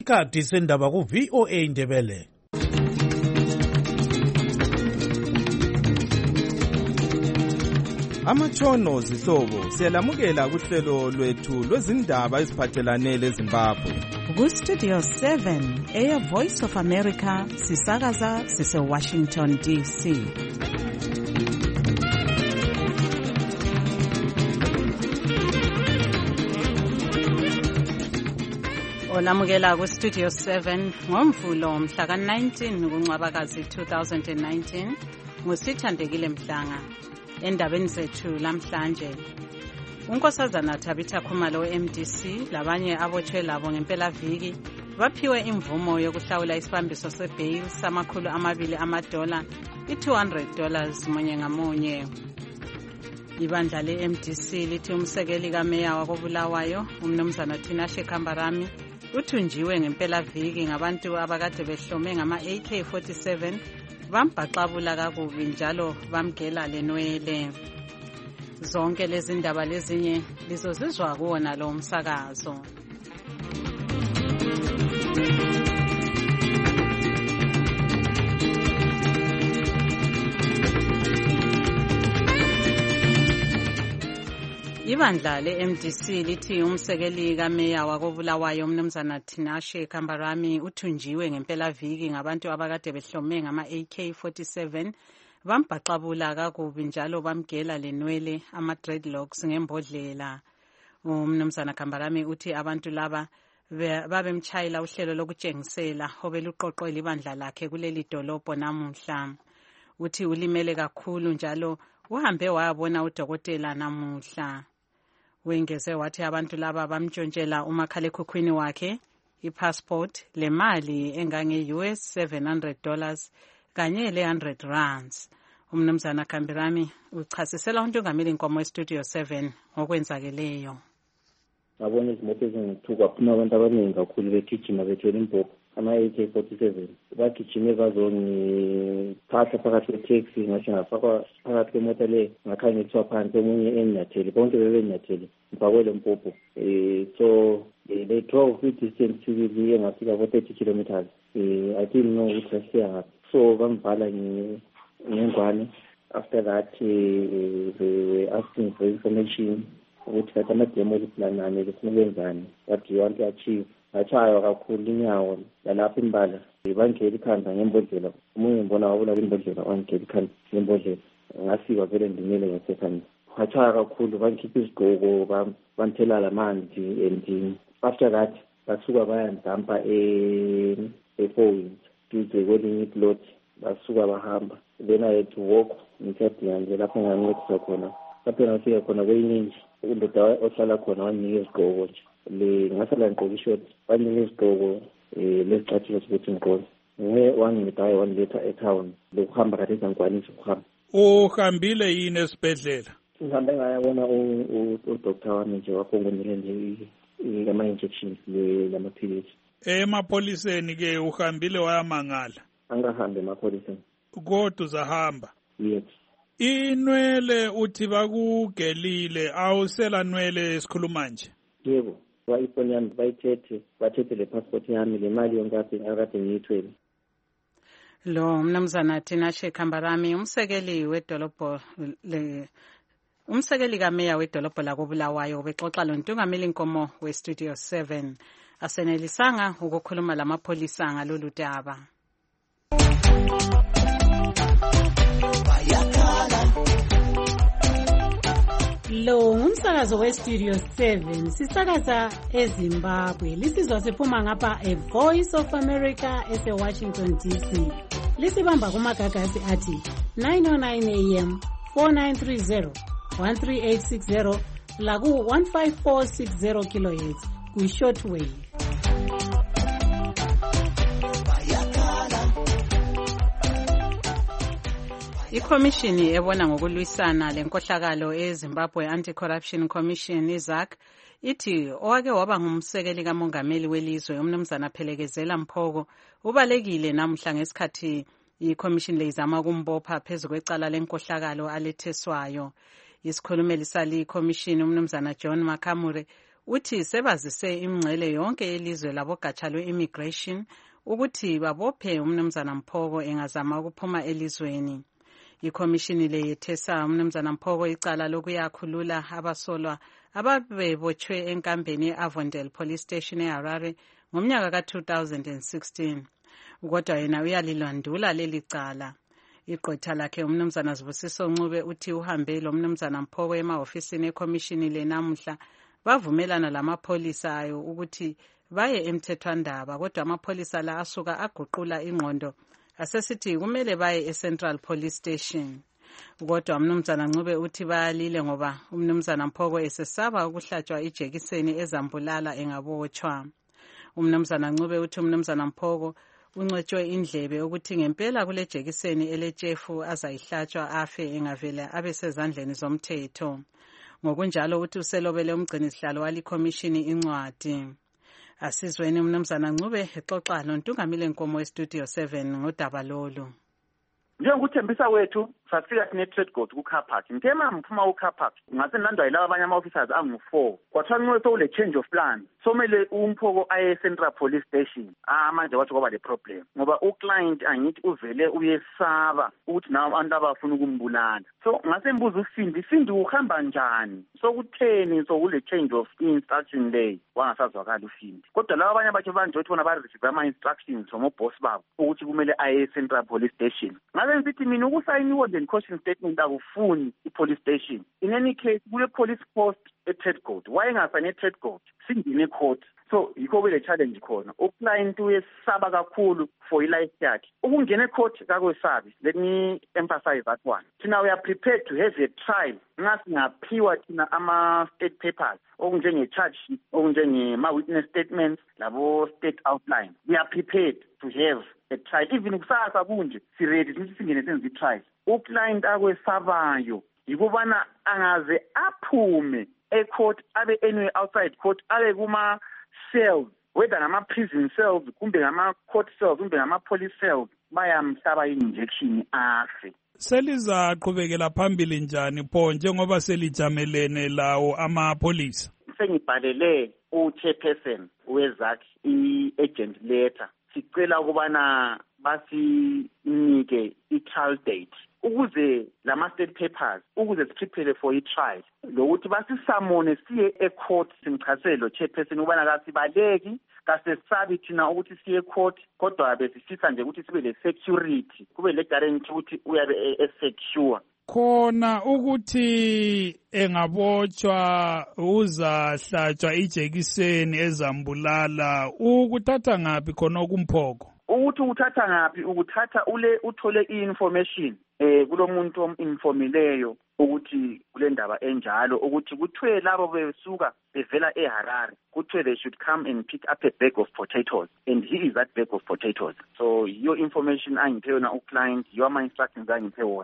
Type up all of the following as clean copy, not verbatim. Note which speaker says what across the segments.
Speaker 1: Ikhathi sendaba ku VOA Indebele.
Speaker 2: Amatshono zihlobo siyalamukela kuhlelo lwethu lwezindaba eziphathelane leZimbabwe.
Speaker 3: Ku-Studio 7 Air Voice of America sisakaza sise-Washington DC. Olamukela ku-Studio 7 ngoMvulo mhla ka-19 kuNcwabakazi 2019 nguSithandekile Mhlanga. Endabeni zethu lamhlanje, unkosazana Tabitha Khumalo we-MDC labanye abotshwe labo ngempelaviki baphiwe imvumo yokuhlawula isibambiso sebail $200 $200 munye ngamunye. Ibandla le-MDC lithi umsekeli kameya wakoBulawayo umnumzana Tinashe Kambarami uthunjiwe ngempelaviki ngabantu abakade behlome ngama-AK-47 bambhaxabula kakubi njalo bamgela lenwele. Zonke lezi ndaba lezinye lizozizwa kuwona lo msakazo. Ibandla le-MDC lithi umsekeli kameya wakoBulawayo umnumzana Tinashe Kambarami uthunjiwe ngempelaviki ngabantu abakade behlome ngama-AK-47 bambhaxabula kakubi njalo bamgela lenwele ama-dreadlocks ngembodlela. Umnumzana Kambarami uthi abantu laba babemtshayela uhlelo lokutshengisela obeluqoqwe libandla lakhe kuleli dolobho namuhla. Uthi ulimele kakhulu njalo uhambe wayabona udokotela namuhla. Wengeze wathi abantu laba bamtshontshela umakhalekhukhwini wakhe, ipassport, lemali engange-US $700 kanye le-R100. Umnumzana Kambarami uchasisela uNtungameli Nkomo weStudio 7 ngokwenzakeleyo.
Speaker 4: Ngabona izimoto ezingithuka phuma abantu abaningi kakhulu begijima bethwele impopho ama-AK-47 bagijime bazongiphatha phakathi kweteksi ngathi ngafakwa phakathi kwemota le ngakhangethwa phansi omunye enyatheli bonke bebenyatheli ngifakwe le mpopho so they drove i-distance sibili engafika ko-30 kilometers I didn't know ukuthi asiya ngaphi so bambhala ngengwane. After that they were asking for information ukuthi kathi amademo okusilanane lifuna ukwenzani, what do you want to achieve. Ngachaywa kakhulu inyawo lalapha imbala bangela ikhanda ngembodlela, omunye ngibona wabula imbodlela wangela ikhanda ngembodlela, ngafika vele ndimele ngesekhanda. Ngachaywa kakhulu bangikhipha isigqoko banthelala lamanzi and after that basuka bayandampa e-Foynes duze kwelinye iplot basuka bahamba. Then I had to walk ngithathe nje lapho ngangincedisa khona. Lapho ngafika khona kweyiningi indoda ohlala khona wanginika isigqoko nje le ngasala ngigqoka ishort wanginika isigqoko lesicathulo sokuthi ngigqoke wangidayo wangiletha etown lokuhamba kade sangikwanisa ukuhamba.
Speaker 1: Uhambile yini esibhedlela?
Speaker 4: Ngihambe ngayabona udoktor wami nje waphongonile nje ama-injections lamaphilisi.
Speaker 1: Emapoliseni ke uhambile wayamangala?
Speaker 4: Angahambe emapoliseni.
Speaker 1: Kodwa uzahamba?
Speaker 4: Yes.
Speaker 1: Inwele uthi bakugelile awusela nwele esikhuluma nje?
Speaker 4: Yebo, ifoni yami bathethe le passport yami le mali yonke akade ngiyithwele.
Speaker 3: Lo mnumzana Tinashe Kambarami umsekeli kameya wedolobho lakoBulawayo ubexoxa loNtungameli Nkomo weStudio 7 asenelisanga ukukhuluma lamapholisa ngalolu daba.
Speaker 5: Lo ngumsakazo weStudio 7 sisakaza eZimbabwe. Lisizwa siphuma ngapha eVoice of America ese-Washington DC. Lisibamba kumagagasi athi 909 AM 4930 13860 laku 15460 kHz ku-shortwave.
Speaker 3: Ikhomishini ebona ngokulwisana lenkohlakalo eZimbabwe Anti-Corruption Commission iZAC ithi owake waba ngumsekeli kamongameli welizwe umnumzana Phelekezela Mphoko ubalekile namuhla ngesikhathi ikhomishini lezama ukumbopha phezu kwecala lenkohlakalo aletheswayo. Isikhulumeli sali ikhomishini umnumzana John Makamure uthi sebazise imingcele yonke yelizwe labogatsha lwe-immigration ukuthi babophe umnumzana Mphoko engazama ukuphuma elizweni. Ikhomishini le yethesa umnumzana Mphoko icala lokuyakhulula abasolwa ababebotshwe enkambeni e-Avondale Police Station eHarare ngomnyaka ka-2016. Kodwa yena uyalilandula leli cala. Igqwetha lakhe umnumzana Sibusiso Ncube uthi uhambe lo mnumzana Mphoko emahofisini ekhomishini le namuhla bavumelana lamapholisa ayo ukuthi baye emthethwandaba, kodwa amapholisa la asuka aguqula ingqondo asesithi kumele baye eCentral Police Station. Kodwa umnumzana Ncube uthi bayalile ngoba umnumzana Mphoko esesaba ukuhlatshwa ijekiseni ezambulala engabotshwa. Umnumzana Ncube uthi umnumzana Mphoko uncwetshwe indlebe ukuthi ngempela kule jekiseni eletshefu azayihlatshwa afe engavela abesezandleni zomthetho. Ngokunjalo uthi uselobele umgcinisihlalo walikhomishini incwadi. Asizweni umnumzana Ncube exoxa noNtungamile Nkomo weStudio 7 ngodaba lolu.
Speaker 6: Njengokuthembisa wethu safika sine-trade court ku-car park. Ngema mphuma ku-car park ngase nandwa yilaba abanye ama-officers angu-4. Kwathiwa Ncube sowule change of plan. Somele uMphoko aye Central Police Station. Manje wathi kwaba le problem. Ngoba uclient angithi uvele uyesaba ukuthi nawo abantu abafuna ukumbulala. So ngase mbuza uSindi uhamba njani? So kutheni kule change of instruction lay wangasazwakala uSindi. Kodwa laba abanye bathi banje ukuthi bona ba-receive ama-instructions from boss babo ukuthi kumele aye Central Police Station. Ngase ngithi mina ukusayiniwe le caution statement akufuni i-police station. In any case kule police post e-trade court. Wayengafane e-trade court singine court. So yikho le challenge khona. Uclient uyesaba kakhulu for i-life yakhe. Ukungena e-court kakwesabi. Let me emphasize that one. Thina we are prepared to have a trial. Ngaphiwa thina ama-state papers okunjenge-charge sheet, okunjenge-ma-witness statements, labo state outline. We are prepared to have a trial. Even kusasa kunje si-ready ukuthi singene senze i-trial. Uclient akwesabayo yikubana angaze aphume e-court abe anyway outside court abe kuma-cells, whether ngama-prison cells kumbe ngama-court cells kumbe ngama-police cells, bayamhlaba i-injection afe.
Speaker 1: Selizaqhubekela phambili njani pho njengoba selijamelene lawo amapholisa?
Speaker 6: Sengibhalele u-chairperson weZAC i-agent letter. Sicela ukubana basinike i-trial date ukuze lama-state papers ukuze siprepare for i-trial, lokuthi basisamone siye e-court simchasele lo chairperson ukubana kasibaleki kasesabi thina ukuthi siye e-court, kodwa besifisa nje ukuthi sibe le-security, kube le-guarantee ukuthi uyabe e-secure.
Speaker 1: Khona ukuthi engabotshwa uzahlatshwa ijekiseni ezambulala, ukuthatha ngaphi khona kuMphoko?
Speaker 6: Ukuthi uthatha ngaphi, ukuthatha uthole i-information kulomuntu ominformileyo ukuthi kule ndaba enjalo, ukuthi kuthiwe labo besuka bevela eHarare, kuthiwe they should come and pick up a bag of potatoes, and he is that bag of potatoes. So your information angiphe yona uclient, your instructions angiphe wona.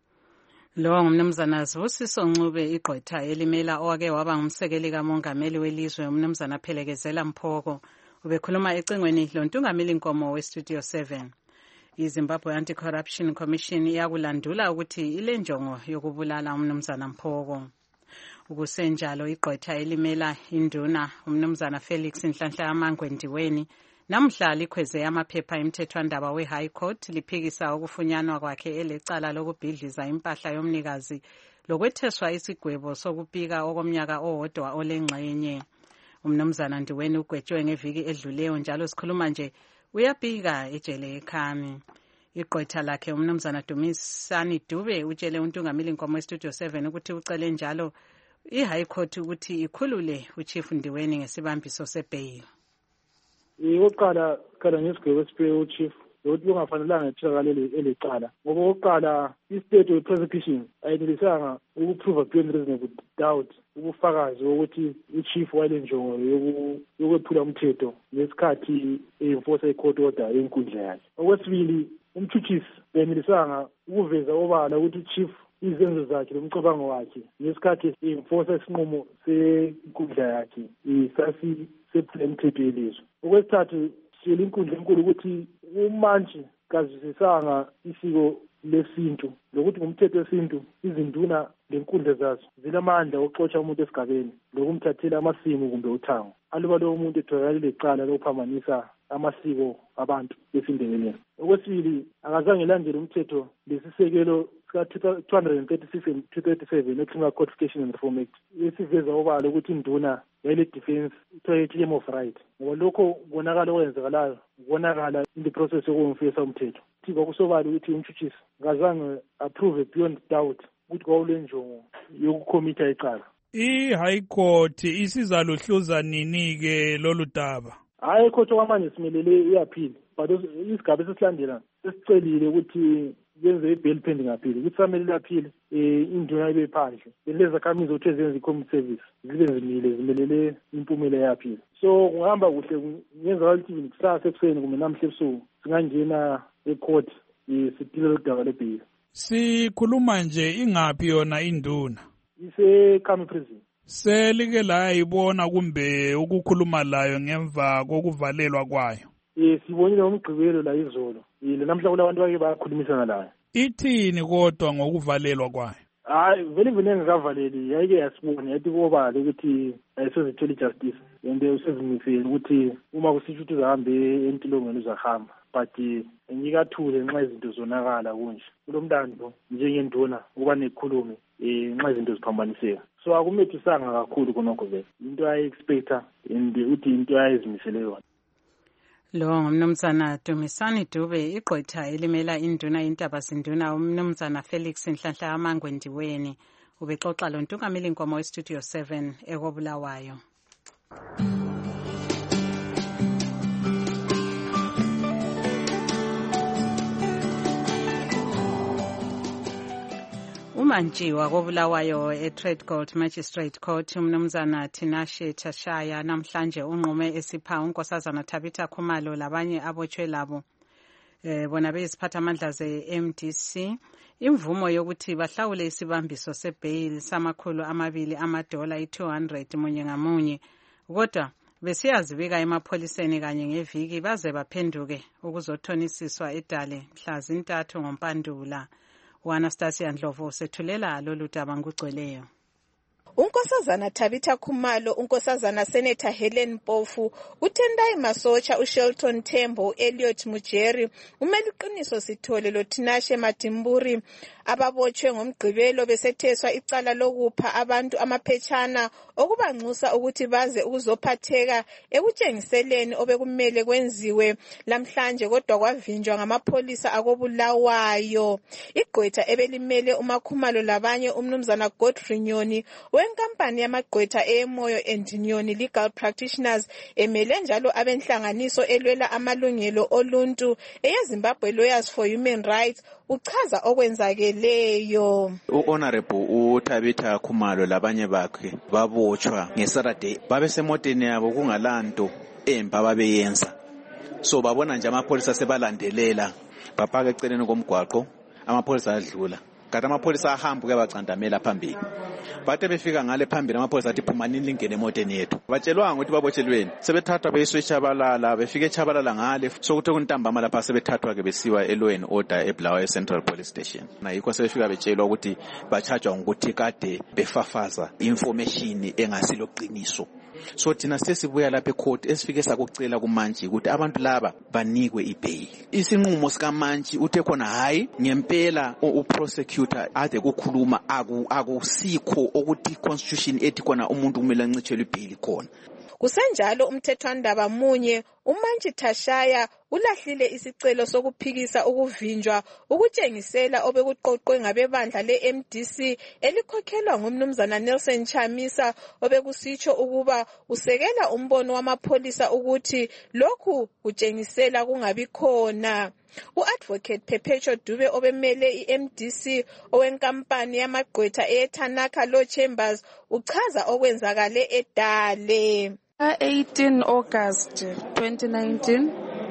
Speaker 3: Lo ngumnumzana Sibusiso Ncube, igqwetha elimela owake waba ngumsekeli kamongameli welizwe umnumzana Phelekezela Mphoko. Ubekhuluma ecingweni loNtungamile Nkomo weStudio 7. iZimbabwe Anti-Corruption Commission iyakulandula ukuthi ile njongo yokubulala umnumzana Mphoko. Ukusenjalo igqwetha elimela induna umnumzana Felix Nhlanhla Yamangwe Ndiweni namhla likhweze amaphepha emthethwandaba we-High Court liphikisa ukufunyanwa kwakhe elecala lokubhidliza impahla yomnikazi lokwetheswa isigwebo sokupika okomnyaka owodwa olengxenye. Umnumzana Ndiweni ugwetshwe ngeviki edluleyo njalo sikhuluma nje uyapika ejele eKhami. Igqwetha lakhe umnumzana Dumisani Dube utshele uNtungamile Nkomo weStudio 7 ukuthi ucele njalo i-High Court ukuthi ikhulule uChief Ndiweni ngesibambiso sebail.
Speaker 7: Okokuqala ngesigwebo esipheke uChief lokuthi kungafanelanga ethikalele elecala ngoba okokuqala i-state of prosecution ayinelisanga ukuprova beyond reasonable doubt ubufakazi wokuthi uChief wayenjongo yokwephula umthetho ngesikhathi enforce i-court order enkundla yakhe. Okwesibili, umthuthisi ayinelisanga ukuveza obala ukuthi uChief izenzo zakhe lomcabango wakhe ngesikhathi enforce isinqumo senkundla yakhe isasi sephemthetho yelizwe. Okwesithathu, siyela inkundla enkulu ukuthi umantshi kazwisisanga isiko lesintu lokuthi ngumthetho wesintu izinduna lenkundla zazo zilamandla okuxotsha umuntu esigabeni lokumthathela amasimu kumbe uthango aluba lowo muntu etholakale lecala lokuphambanisa amasiko abantu besindebeleni. Okwesibili, akazange elandele umthetho lesisekelo sika-236 and 237 eCriminal Codification and Reform Act esiveza obala ukuthi induna yayile-defense ithiwa claim of right, ngoba lokho kubonakala okwenzakalayo kubonakala in the process yokumfisa umthetho. Kuthi kwakusobala ukuthi umtshutshisi akazange approve beyond doubt ukuthi kwawule njongo yokukhomitha icala.
Speaker 1: I-High Court isizaluhluza nini-ke lolu daba?
Speaker 7: Hayi, ikhotho kwamanje simelele iyaphili, but isigaba esesilandela sesicelile ukuthi yenze i-bail pending appeal, ukuthi samele aphile induna ibe phandle. Lezakhamizi ukuthi zenze i-community service zibe zimelele impumela yaphile. So kungahamba kuhle, ngenzakala ukuthi kusasa ekuseni kumbe namhla ebusuku singangena e-court sidile lodaba le-bail.
Speaker 1: Sikhuluma nje ingaphi yona induna?
Speaker 7: Ise-Khami prison.
Speaker 1: Selike layibona kumbe ukukhuluma layo ngemva kokuvalelwa kwayo?
Speaker 7: Sibonile ngomgqibelo la izolo. Namhla kulabantu bake bakhulumisana layo.
Speaker 1: Ithini kodwa ngokuvalelwa kwayo?
Speaker 7: Hayi, vele ngakavaleli, yayike yasibona yathi kobala ukuthi ayisozithola justice and usezimisele ukuthi uma kusitsho ukuthi uzahambe entilongweni uzahamba, but ngikathule nxa izinto zonakala kunje kulomlando njengenduna kuba nekhulume nxa izinto ziphambaniseka. So akumethisanga kakhulu konokho vele into ayi-expecta and uthi into ayizimisele yona.
Speaker 3: Lo ngumnumzana Dumisani Dube, igqwetha elimela induna intabazinduna umnumzana Felix Nhlanhla Amangwendiweni, ubexoxa lo ntungameli nkomo weStudio 7 ekobulawayo. uMantshiwa kobulawayo eTradecourt Magistrate Court umnumzana Tinashe Tashaya namhlanje unqume esipha unkosazana Tabitha Khumalo labanye abotshwe labo bona beyisiphathamandla ze-MDC imvumo yokuthi bahlawule isibambiso sebail $200 $200 munye ngamunye, kodwa besiyazibika emapholiseni kanye ngeviki baze baphenduke ukuzothonisiswa eDale mhla zintathu ngoMpandula. U-Anastasia Ndlovu sethulela lolu daba ngugcweleyo.
Speaker 8: Unkosazana Tabitha Khumalo, unkosazana Senator Helen Mpofu, uTendai Masocha, uShelton Tembo, Elliot Mujeri, uMeliqiniso Sithole loTinashe Madimburi ababotshwe ngomgqibelo besetheswa icala lokupha abantu amaphetshana okubanxusa ukuthi baze ukuzophatheka ekutshengiseleni obekumele kwenziwe lamhlanje kodwa kwavinjwa ngamapholisa akobulawayo. Igqwetha ebelimele uMakhumalo labanye umnumzana Godfrey Nyoni wenkampani yamagqwetha eMoyo and Nyoni Legal Practitioners emele njalo abenhlanganiso elwela amalungelo oluntu eyeZimbabwe Lawyers for Human Rights uchaza okwenzakeleyo.
Speaker 9: U-Honorable uTabitha Khumalo labanye bakhe babotshwa ngeSaturday babesemoteni yabo kungalanto embi ababeyenza, so babona nje amapholisa sebalandelela bapaka eceleni komgwaqo amapholisa adlula kanti amapholisa ahamba ukuyabacandamela phambili. Bathe befika ngale phambili amapholisa athi phumanini lingene emoteni yethu. Batshelwanga ukuthi babotshelweni, sebethathwa beyiswe eChabalala, befike eChabalala ngale sokuthi kuntambama lapha sebethathwa ke besiwa eLaw and Order eBulawayo Central Police Station. Yikho sebefika betshelwa ukuthi bachajwa ngokuthi kade befafaza information engasiloqiniso. So thina sesibuya lapha ecourt esifike sakucela kuMantshi ukuthi abantu laba banikwe ibail. Isinqumo sika Mantshi uthe khona hayi ngempela uprosecutor ade kukhuluma akusikho ukuthi constitution ethi khona umuntu kumele ancitshelwe ibail khona.
Speaker 8: Kusenjalo umthethwandaba munye uMantshi Tashaya ulahlile isicelo sokuphikisa ukuvinjwa ukutshengisela obekuqoqwe ngabebandla le-MDC elikhokhelwa ngumnumzana Nelson Chamisa obekusitsho ukuba usekela umbono wamapholisa ukuthi lokhu kutshengisela kungabi khona. U-Advocate Perpetual Dube obemele i-MDC owenkampani yamagqwetha eTanaka Law Chambers uchaza okwenzakale eDale.
Speaker 10: 18 August 2019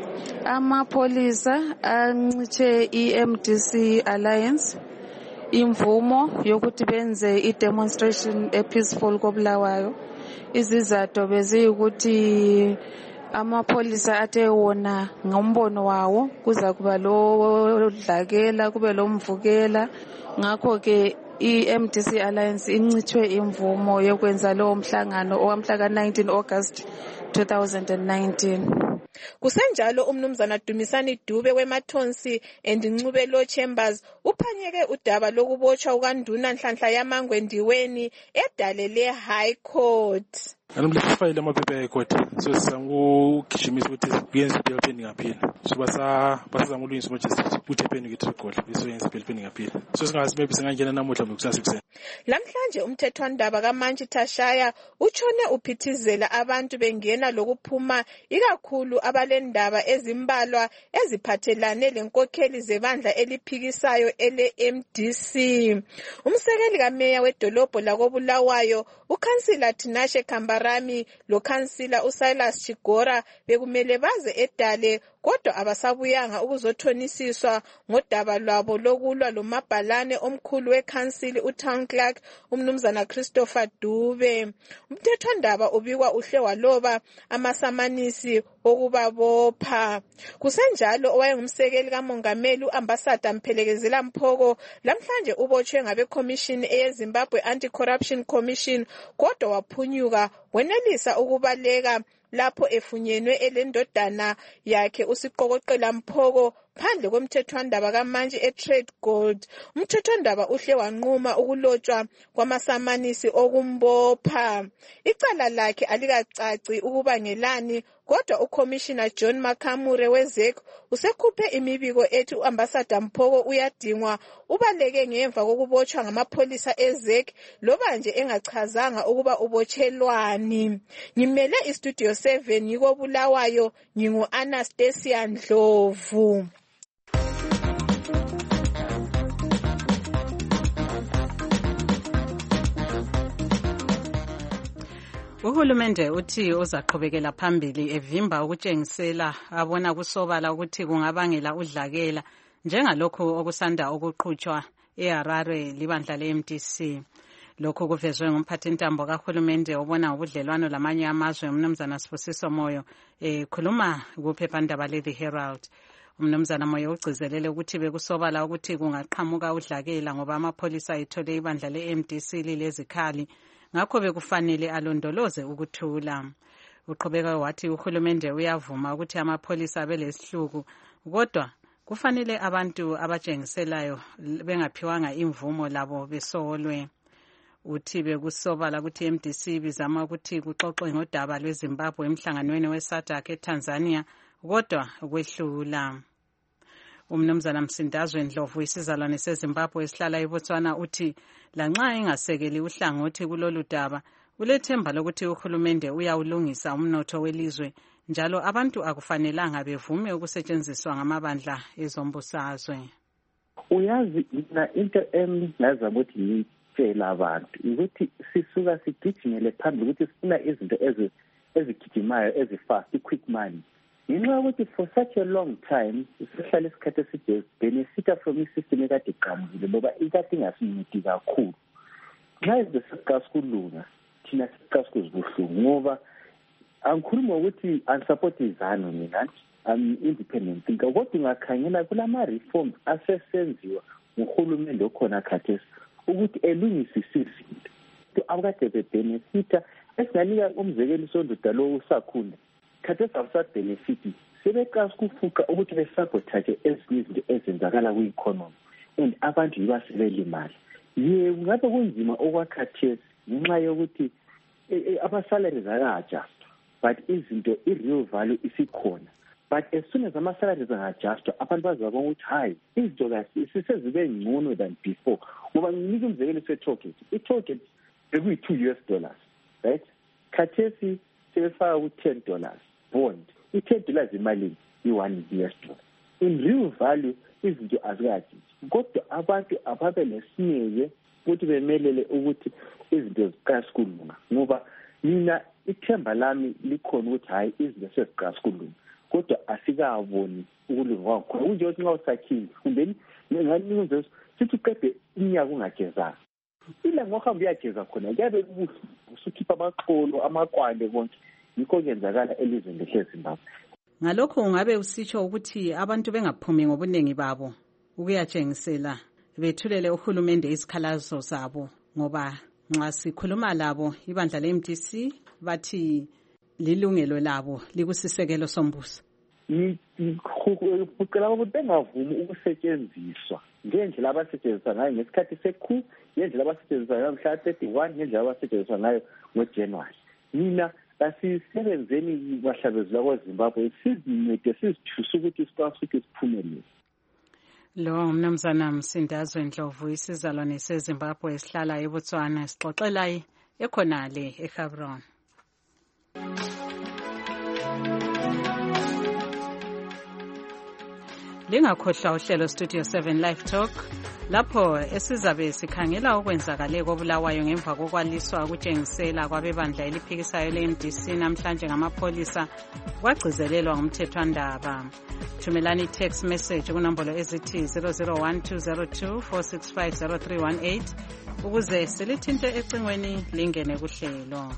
Speaker 10: amapholisa ancitshe i-MDC Alliance imvumo yokuthi benze i-demonstration peaceful kobulawayo. Izizathu beziyukuthi amapholisa athe wona ngombono wawo kuza kuba lo dlakela kube lo mvukela, ngakho-ke i-MDC Alliance incithwe imvumo yokwenza lowo mhlangano owamhla ka-19 August 2019.
Speaker 8: Kusenjalo umnumzana Dumisani Dube weMathonsi and Ncubelo Chambers uphanyeke udaba lokubotshwa ukanduna Nhlanhla yaMangwe Ndiweni edalele High Court.
Speaker 7: Anamlifile amaphepha ecourt so sizamugijimisa ukuthi kuyenza bail pending appeal so basazama ulungisa majesty ukuthi pending itricol bese yenza bail pending appeal so singazi maybe singangena namuhla ngokusasa kuseni.
Speaker 8: Lamhlanje umthethwandaba kaMantshi Tashaya utshone uphithizela abantu bengena lokuphuma ikakhulu abalendaba ezimbalwa eziphathelane lenkokheli zebandla eliphikisayo ele-MDC. Umsekeli kameya wedolobho lakoBulawayo ukansila Tinashe Kambarami lo kansila uSilas Chigora bekumele baze edale kodwa abasabuyanga ukuzothonisiswa ngodaba lwabo lokulwa lomabhalane omkhulu wekansili uTown Clerk umnumzana Christopher Dube. Umthethwandaba ubikwa uhle waloba amasamanisi okubabopha. Kusenjalo owayengumsekeli kamongameli uambassador Mphelekezela Mphoko lamhlanje ubotshwe ngabe commission eyeZimbabwe Anti-Corruption Commission kodwa waphunyuka wenelisa ukubaleka lapho efunyenwe elendodana yakhe uSiqokoqela Mphoko phandle komthethwandaba kaMantshi eTrade Gold. Umthethwandaba uhle wanquma ukulotshwa kwamasamanisi okumbopha. Icala lakhe alikacaci ukuba ngelani kodwa uCommissioner John Makamure weZEC usekhuphe imibiko ethi uambassador Mphoko uyadingwa ubaleke ngemva kokubotshwa ngamapholisa eZEC loba nje engachazanga ukuba ubotshelwani. Ngimele iStudio 7 yiko Bulawayo ngingu Anastasia Ndlovu.
Speaker 3: Uhulumende uthi uzaqhubekela phambili evimba ukutshengisela abona kusobala ukuthi kungabangela udlakela njengalokho okusanda ukuqhutshwa eHarare libandla le-MDC. Lokho kuvezwe ngumphathintambo kahulumende obona ubudlelwano lamanye amazwe umnumzana Sibusiso Moyo khuluma kuphephandaba le-The Herald. Umnumzana Moyo ugcizelele ukuthi bekusobala ukuthi kungaqhamuka udlakela ngoba amapholisa ethole ibandla le-MDC lilezikhali ngakho bekufanele alondoloze ukuthula. Uqhubeka wathi uhulumende uyavuma ukuthi amapholisa abelesihluku kodwa kufanele abantu abatshengiselayo bengaphiwanga imvumo labo besolwe. Uthi bekusobala ukuthi MDC bizama ukuthi kuxoxwe ngodaba lweZimbabwe emhlanganweni weSADC eTanzania kodwa kwehlula. Umnumzana Msindazwe Ndlovu isizalwane seZimbabwe esihlala eBotswana uthi lanxa engasekeli uhlangothi kulolu daba ulethemba lokuthi uhulumende uyawulungisa umnotho welizwe njalo abantu akufanelanga bevume ukusetshenziswa ngamabandla ezombusazwe.
Speaker 11: Uyazi into engaza ukuthi ngitshela abantu ukuthi sisuka sigijimele phambili ukuthi sifuna izinto ezigijimayo ezifast quick money. Ngenxa yokuthi for such a long time sihlala isikhathi eside benefita from i-system ekade iqamukile ngoba ikade ingasincedi kakhulu. Nxa izinto sesiqasikulunga thina sesiqasikuzibuhlungu ngoba angikhuluma ukuthi anisupport izanu mina independent thinker kodwa ungakhangela kulama-reforms asesenziwa nguhulumende okhona khathesi ukuthi elungisise izinto abakade bebenefita esinganika umzekelo sondoda lo usakhula khathesi abusabenefiti sebeqasa ukufuqa ukuthi besabotage ezinye izinto ezenzakala kwi-economy and abantu yiba sebelimala. Kungabe kunzima okwakhathesi ngenxa yokuthi ama-salaries aka-adjustwa but izinto i-real value isikhona. But as soon as ama-salaries anga-adjustwa abantu bazabona ukuthi hayi izinto sisezibe ngcono than before. Ngoba nginika umzekelo se-tollgate. I-tollgate bekuyi-$2 right? Khathesi sebefaka ku-$10 bond. I-$10 imalini i-$1. In real value izinto azikajiki kodwa abantu ababe lesineke ukuthi bemelele ukuthi izinto ziqasikulunga ngoba mina ithemba lami likhona ukuthi hayi izinto seziqasikulunga kodwa asikaboni ukulunga kwakhona. Kunje ukuthi nxa usakhile kumbeni nginganikwenza sithi uqede iminyaka ungagezanga ilanga ohamba uyageza khona kuyabe kubuhlungu usukhipha amaxolo amakwande konke yikho kuyenzakala elizweni leZimbabwe.
Speaker 3: Ngalokho ungabe usitsho ukuthi abantu bengaphumi ngobuningi babo ukuyatshengisela bethulele uhulumende isikhalazo zabo, ngoba nxa sikhuluma labo ibandla le-MDC bathi lilungelo labo likusisekelo sombuso.
Speaker 11: Ngicela ukuthi bengavumi ukusetshenziswa ngendlela abasetshenziswa ngayo ngesikhathi sekhu, ngendlela abasetshenziswa ngayo mhla 31, ngendlela abasetshenziswa ngayo ngoJanuwari. Mina asisebenzeni bahlabezela kweZimbabwe, sizincede sizithuse ukuthi sikwazi ukuthi siphumelele.
Speaker 3: Lo mnumzana Msindazwe Ndlovu, isizalwane seZimbabwe esihlala eBotswana, sixoxela ekhonale eGaborone. Lingakhohlwa uhlelo Studio 7 Live Talk lapho esizabe sikhangela okwenzakale koBulawayo ngemva kokwaliswa ukutshengisela kwabebandla eliphikisayo le-MDC namhlanje ngamapholisa kwagcizelelwa ngumthethwandaba. Thumelani text message kunombolo ezithi 001202465038 ukuze silithinte ecingweni lingene kuhlelo.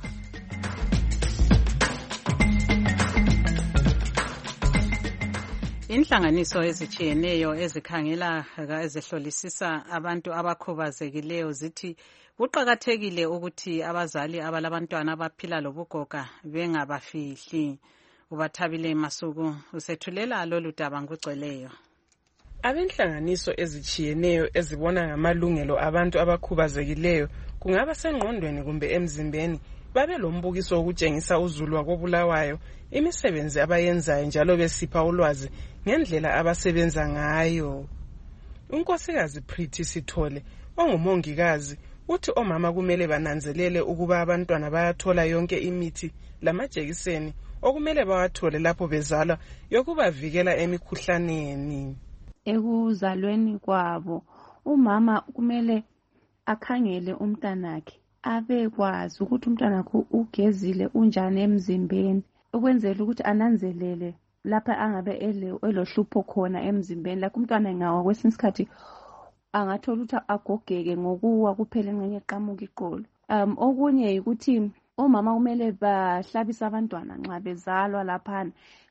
Speaker 3: Inhlanganiso ezitshiyeneyo ezikhangela ezihlolisisa abantu abakhubazekileyo zithi kuqakathekile ukuthi abazali abalabantwana abaphila lobugoga bengabafihli. Ubathabile Masuku usethulela lolu daba ngugcweleyo.
Speaker 12: Abenhlanganiso ezitshiyeneyo ezibona ngamalungelo abantu abakhubazekileyo kungaba sengqondweni kumbe emzimbeni babe lombukiso wokutshengisa uzulu wakoBulawayo, imisebenzi abayenzayo njalo besipha ulwazi ngendlela abasebenza ngayo. Unkosikazi Pretty Sithole ongumongikazi uthi omama kumele bananzelele ukuba abantwana bayathola yonke imithi lamajekiseni okumele bawathole lapho bezalwa yokubavikela emikhuhlaneni.
Speaker 10: Ekuzalweni kwabo umama kumele akhangele umntanakhe, abekwazi ukuthi umntanakhe ugezile unjani emzimbeni, ukwenzela ukuthi ananzelele lapha angabe elohlupho khona emzimbeni. Lapho umntwana engawa kwesinye isikhathi angathola ukuthi agogeke ngokuwa kuphela engxenye eqamuka iqolo. Okunye ukuthi omama kumele bahlabise abantwana nxa bezalwa laphana,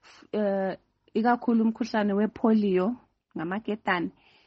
Speaker 10: ikakhulu umkhuhlane wepolio ngamaketane.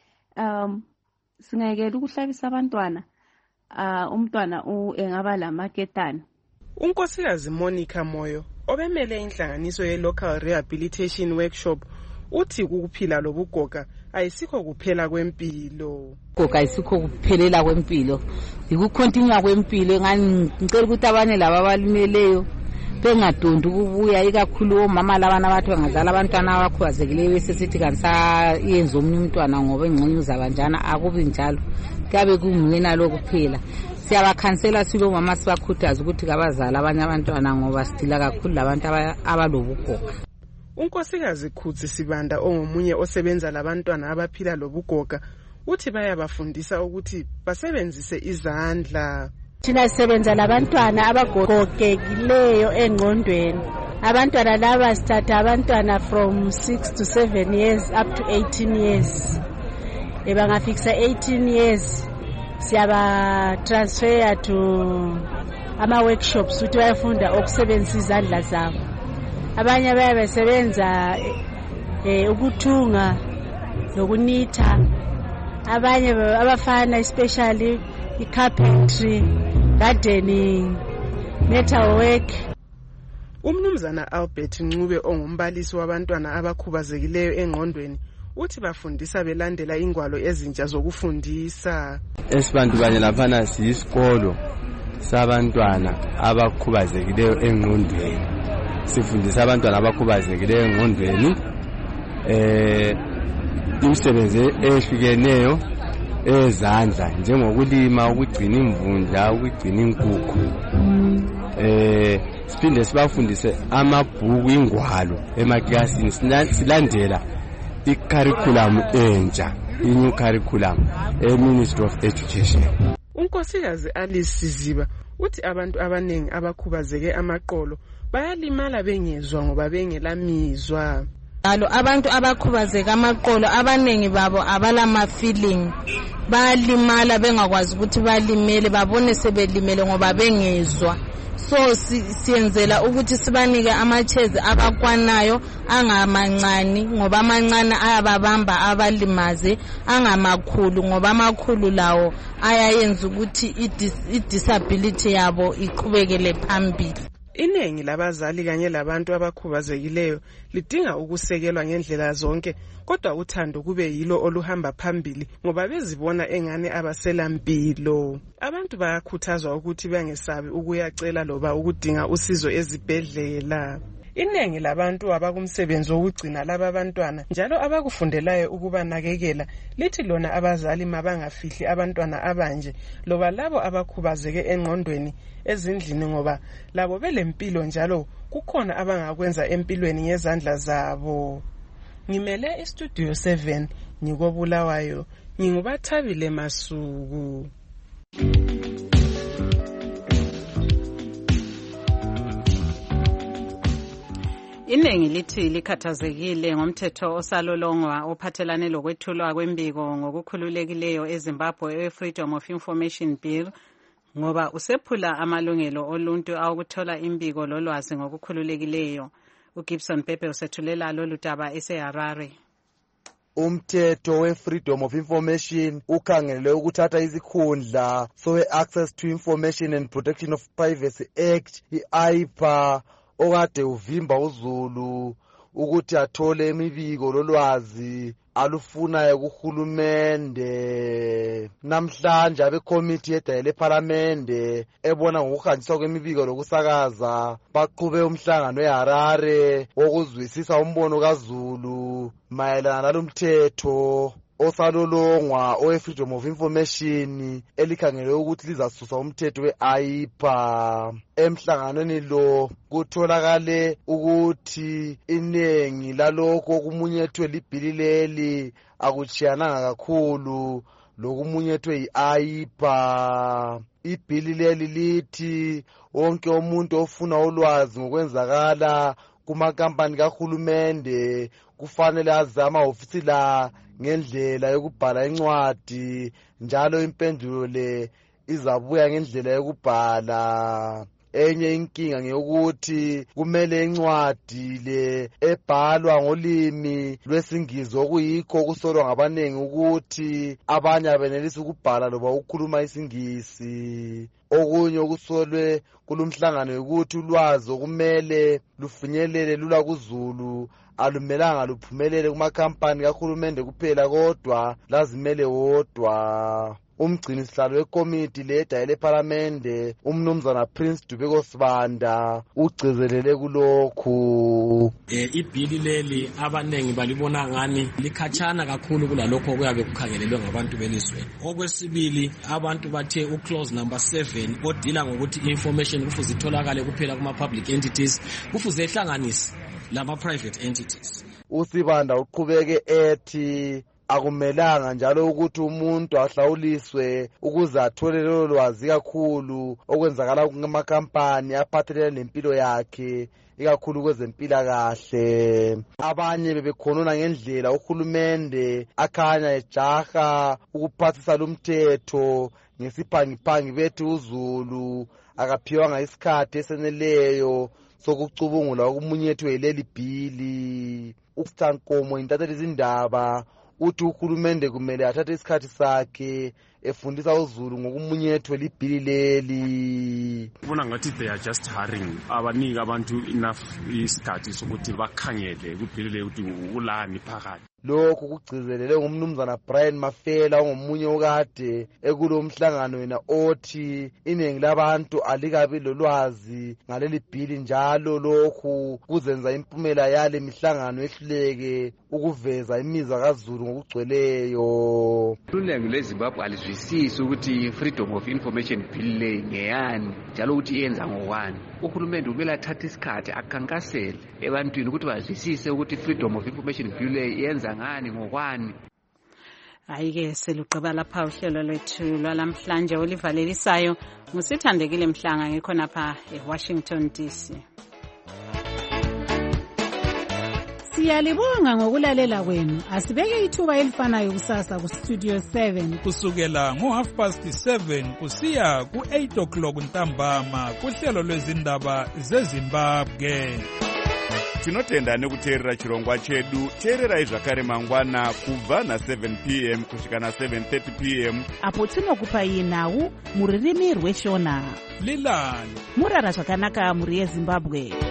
Speaker 10: Singayekela ukuhlabisa abantwana umntwana engaba lamaketane.
Speaker 12: Unkosikazi Monica Moyo obemele inhlanganiso ye-Local Rehabilitation Workshop uthi ukuphila lobugoga ayisikho kuphela kwempilo.
Speaker 13: Goga ayisikho kuphelela kwempilo, yikukontinua kwempilo. Ngicela ukuthi abanye laba abalimeleyo bengadondi ukubuya, ikakhulu omama labana abathi bangazala abantwana abakhubazekileyo bese sithi kanisa yenza omunye umntwana ngoba engxenye uzabanjana. Akubi njalo, kabe kungena lokuphela. Siyabakhansela silo mama sibakhuthaza ukuthi kabazala abanye abantwana ngoba sidila kakhulu labantu abalobugoga.
Speaker 12: Unkosikazi Khutsi Sibanda ongomunye osebenza labantwana abaphila lobugoga uthi bayabafundisa ukuthi basebenzise izandla.
Speaker 5: Thina sisebenza labantwana abagogekileyo engqondweni. Abantwana laba sithatha abantwana from 6 to 7 years up to 18 years. Bangafikisa 18 years siyaba transfer to ama workshops ukuthi bayafunda ukusebenzisa izandla zabo. Abanye bayabesebenza ukuthunga nokunitha, abanye abafana especially carpentry, gardening, metalwork.
Speaker 12: Umnumzana Albert Ncube ongumbalisi wabantwana abakhubazekileyo engqondweni uthi bafundisa belandela ingwalo ezintsha zokufundisa.
Speaker 14: Esibantu banye laphana siyisikolo sabantwana abakhubazekileyo engqondweni. Sifundisa abantwana abakhubazekileyo engqondweni imisebenzi ehlukeneyo ezandla njengokulima, ukugcina imvundla, ukugcina inkukhu. Siphinde sibafundise amabhuku, ingwalo emaklasini silandela i-curriculum entsha, i-new curriculum e-Ministry of Education.
Speaker 12: Unkosikazi Alice Siziba uthi abantu abanengi abakhubazeke amaqolo bayalimala bengezwa ngoba bengelamizwa.
Speaker 15: Abantu abakhubazeka amaqolo abanengi babo abalama feeling, bayalimala bengakwazi ukuthi balimele, babone sebelimele ngoba bengezwa. so siyenzela ukuthi sibanike ama-chairs abakwanayo angamancane ngoba amancane ayababamba abalimaze, angamakhulu ngoba amakhulu lawo ayayenza ukuthi i-disability yabo iqhubekele phambili.
Speaker 12: Iningi labazali kanye labantu abakhubazekileyo lidinga ukusekelwa ngendlela zonke, kodwa uthando kube yilo oluhamba phambili ngoba bezibona engane abaselampilo. Abantu bayakhuthazwa ukuthi bangesabi ukuyacela loba ukudinga usizo ezibhedlela. Iningi labantu abakumsebenzi wokugcina laba bantwana njalo abakufundelayo ukubanakekela lithi lona abazali mabangafihli abantwana abanje loba labo abakhubazeke engqondweni ezindlini ngoba labo belempilo njalo kukhona abangakwenza empilweni ngezandla zabo. Ngimele iStudio 7 ngikobulawayo, ngingubathabile Masuku.
Speaker 3: Iningi lithi likhathazekile ngomthetho osalolongwa ophathelane lokwethulwa kwembiko ngokukhululekileyo eZimbabwe Freedom of Information Bill ngoba usephula amalungelo oluntu awokuthola imbiko lolwazi ngokukhululekileyo. uGibson Pepe usethulela lolu daba eseHarare.
Speaker 16: Umthetho we-Freedom of Information ukhangelele ukuthatha izikhundla sowe-Access to Information and Protection of Privacy Act, i-AIPA, okade uvimba uZulu ukuthi athole imibiko lolwazi alufunayo kuhulumende. Namhlanje abekomiti yedaya lePhalamende ebona ngokuhanjiswa kwemibiko lokusakaza baqhube umhlangano eHarare wokuzwisisa umbono kaZulu mayelana nalomthetho osalolongwa owe-Freedom of Information elikhangele ukuthi lizasusa umthetho we-AIPA. Emhlanganweni lo kutholakale ukuthi iningi lalokho okumunyethwe libhili leli akuchiyananga kakhulu lokumunyethwe yi-AIPA. Ibhili leli lithi wonke umuntu ofuna ulwazi ngokwenzakala kumakampani kahulumende kufanele azama amahhovisi la ngendlela yokubhala incwadi, njalo impendulo le izabuya ngendlela yokubhala. Enye inkinga ngeyokuthi kumele incwadi le ebhalwa ngolimi lwesiNgisi okuyikho kusolwa ngabanengi ukuthi abanye abenelisa ukubhala loba ukukhuluma isiNgisi. Okunye okusolwe kulumhlangano ukuthi ulwazi okumele lufinyelele lula kuZulu alumelanga luphumelele kumakhampani kahulumende kuphela kodwa lazimele wodwa. Umgcini sihlalo wekomiti ledaya lePhalamende umnumzana Prince Dubeko Sibanda ugcizelele kulokhu.
Speaker 17: Ibhili leli abanengi balibona ngani likhatshana kakhulu kulalokho okuyabe kukhangelelwe ngabantu belizweni. Okwesibili, abantu bathe uclause number 7 odila ngokuthi information kufuze itholakale kuphela kuma-public entities kufuze ehlanganise lama-private entities.
Speaker 16: uSibanda uqhubeke ethi akumelanga njalo ukuthi umuntu ahlawuliswe ukuze athole lelo lwazi kakhulu okwenzakala kumakhampani aphathelene nempilo yakhe ikakhulu kwezempilakahle. Abanye bebekhonona ngendlela uhulumende akhanya ejaha ukuphathisa lumthetho ngesiphangi bethi uZulu akaphiwanga isikhathi eseneleyo sokucubungula ukumunyethwe yileli bhili. uStankomo intatheli izindaba uthi uhulumende kumele athathe isikhathi sakhe efundisa uZulu ngokumunyethwe libhili leli.
Speaker 18: Ubona ngathi they are just hurrying, abanika abantu enough isikhathi sokuthi bakhangele kubhili leli ukuthi ulani phakathi.
Speaker 16: Lokhu kugcizelele ngumnumzana Brian Mafela ongomunye okade ekulo mhlangano wena othi iningi labantu alikabi lolwazi ngaleli bhili, njalo lokhu kuzenza impumela yale mihlangano ehluleke ukuveza imizwa kaZulu ngokugcweleyo.
Speaker 19: Iningi leZimbabwe alizwisisi ukuthi Freedom of Information Bill le ngeyani njalo ukuthi iyenza ngokwani. Uhulumende kumele athathe isikhathi akhankasele ebantwini ukuthi bazwisise ukuthi Freedom of Information Bill le iyenza ngani ngokwani.
Speaker 3: Ayike selugqiba lapha uhlelo lwethu lwalamhlanje olivalelisayo. Musithandekile Mhlanga ngikho napha eWashington DC.
Speaker 20: Siyalibonga ngokulalela kwenu. Asibeke ithuba elifanayo kusasa ku Studio 7
Speaker 1: kusukela ngo7:30 kusiya ku8 o'clock ntambama kuhlelo lwezindaba zeZimbabwe.
Speaker 21: Tinotenda nekuteerera chirongwa chedu. Teererai zvakare mangwana kubva na7 p.m. kusvika na7:30 p.m.
Speaker 22: apo tinokupai nhau muririmi rweshona.
Speaker 1: Lilani
Speaker 22: murara zvakanaka muri yeZimbabwe.